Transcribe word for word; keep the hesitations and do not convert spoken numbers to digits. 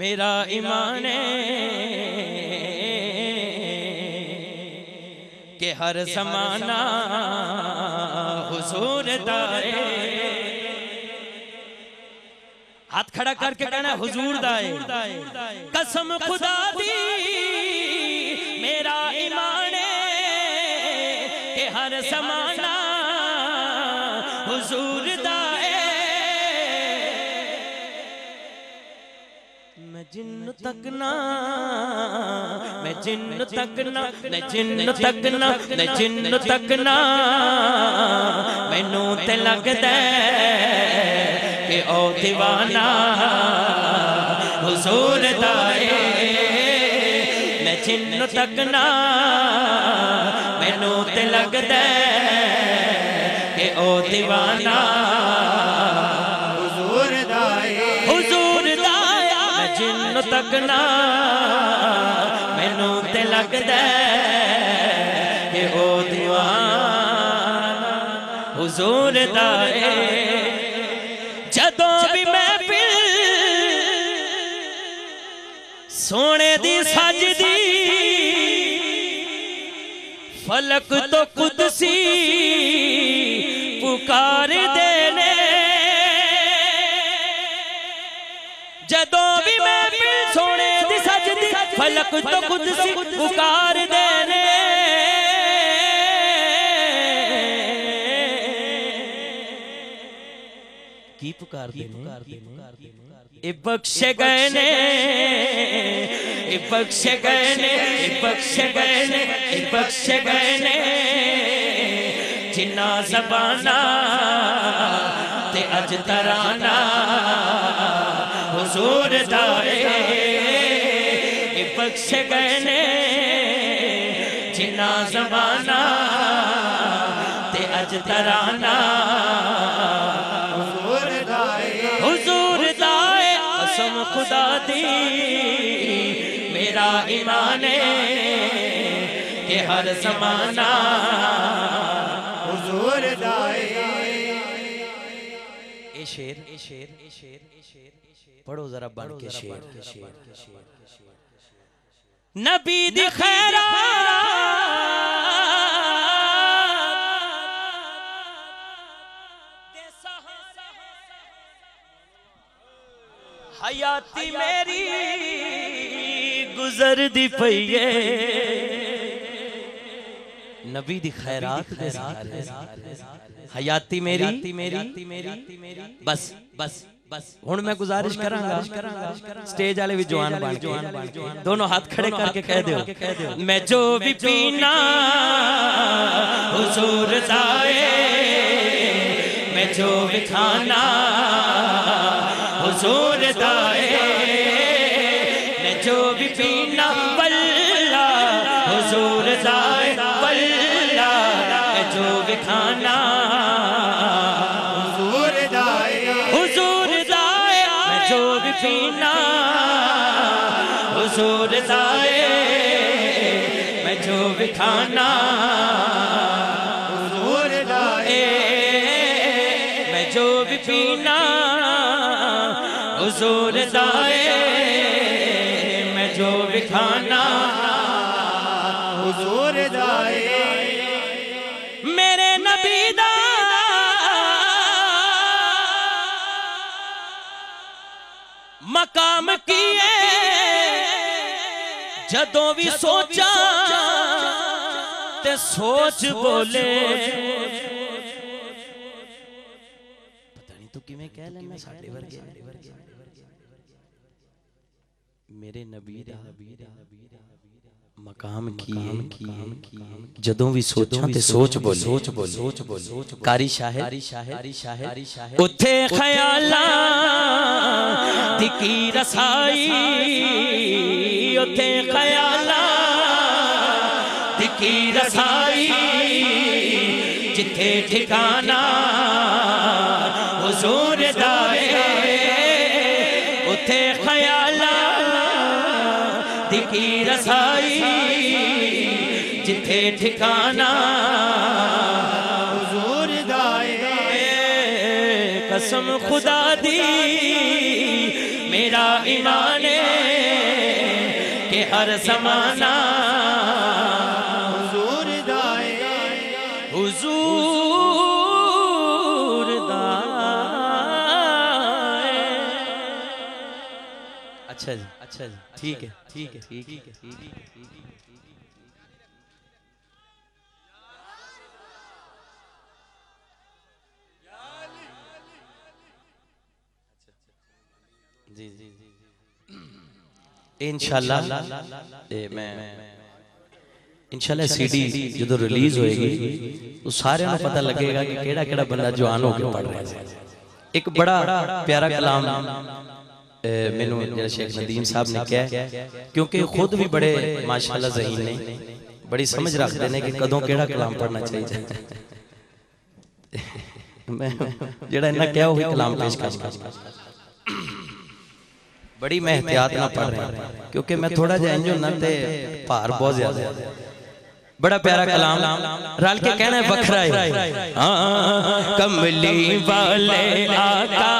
मेरा ईमान के हर ज़माना हुजूर दाए। हाथ खड़ा करके कहना हुजूर दाए। कसम खुदा दी मेरा ईमान के हर ज़माना हुजूर दाए। मैं जिन्न तक ना मैं जिन्न तक ना मैं जिन्न तक ना मैं जिन्न तक ना मैनू ते लगदा कि ओ दीवाना हुजूर दाए। मैं जिन्न तक ना मैनू ते लगदा कि ओ दीवाना हुजूर दाए। हुजूर दाया मैं जिन्न तक ना मैनू ते लगदा कि ओ दीवाना हुजूर दाए। जदों भी मैं फिर सोने दी सजदी फलक तो कुदसी पुकार देने। जदों भी मैं फिर सोने दी सजदी फलक तो कुदसी पुकार देने। की पुकार देने ए बख्शे गए ने ए बख्शे गए ने ए बख्शे गए ने ए बख्शे गए ने जिन्ना ज़बाना ते अज तराना हुजूर दाए। ए बख्शे गए ने जिन्ना ज़बाना ते अज तराना हुजूर दाए। कसम खुदा दी मेरा ईमान के हर ज़माना हुजूर दाए। ए शेर ए शेर ए शेर ए शेर पढ़ो जरा बन के शेर। नबी दी हयाती मेरी गुजर दी पईए। नबी दी खैरात हयाती मेरी बस बस बस हुण मैं गुजारिश करांगा स्टेज वाले भी जवान बन के दोनों हाथ खड़े करके कह दो मैं जो भी पीना हुजूर दाए। मैं जो भी खाना हुजूर दाए। मैं जो भी पीना वल्ला हुजूर दाए वल्ला। मैं जो भी खाना हुजूर दाए। हुजूर दाए। मैं जो भी पीना हुजूर दाए। मैं जो भी खाना हुजूर दाए। मैं जो भी पीना हुजूर दाए। मैं जो भी खाना हुजूर दाए। मेरे नबी दा मकाम किए जदों भी सोचा ते सोच बोले। पता नहीं तू किवें कह लेना साडे वर्गे मेरे नबी दा मकाम किए जदों भी सोचा ते सोच बोले। सोच बोल सोच बोल कारी शाहिर उथे ख्यालां दी की रसाई। उथे ख्यालां दी की रसाई जिथे ठिकाना हुजूर दाए। उथे ख्यालां दी की रसाई जिथे ठिकाना हुजूर दाए। कसम खुदा दी मेरा ईमान के हर ज़माना हुजूर दाए हुजूर दाए। अच्छा जी, अच्छा जी, ठीक है, ठीक है, ठीक है, ठीक है, ठीक है। जी जी जी इंशाल्लाह मैं इंशाल्लाह सीडी जो रिलीज होएगी तो सारे को पता लगेगा कि केड़ा केड़ा बंदा जवान होके पढ़ रहा है। एक बड़ा प्यारा कलाम मैनू जेड़ा शेख नदीम साहब ने कहा, क्योंकि खुद भी बड़े माशाल्लाह ज़हीन ने, बड़ी समझ रखते हैं कि कदों केड़ा कलाम पढ़ना चाहिए। मैं जेड़ा इन्ना क्या वही कलाम पेश कर बड़ी मैं एहतियात ना पढ़ रहा क्योंकि मैं थोड़ा जा इंज होना ते भार बहुत ज्यादा। बड़ा प्यारा कलाम रल के कहना है वखरा है। हाँ कमली वाले आका